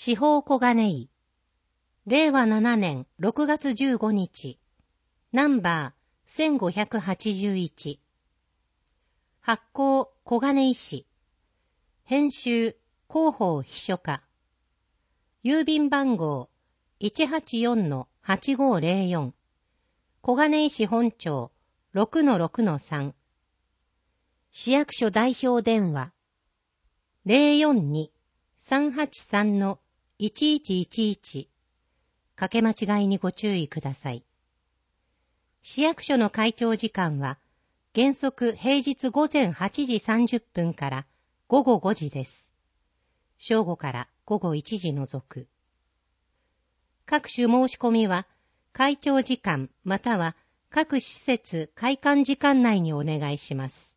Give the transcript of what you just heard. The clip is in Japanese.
司法小金井。令和7年6月15日。ナンバー1581。発行小金井市。編集広報秘書課。郵便番号 184-8504。小金井市本町 6-6-3。市役所代表電話 042-383-1111。かけ間違いにご注意ください。市役所の開庁時間は原則平日午前8時30分から午後5時です。正午から午後1時除く。各種申し込みは開庁時間または各施設開館時間内にお願いします。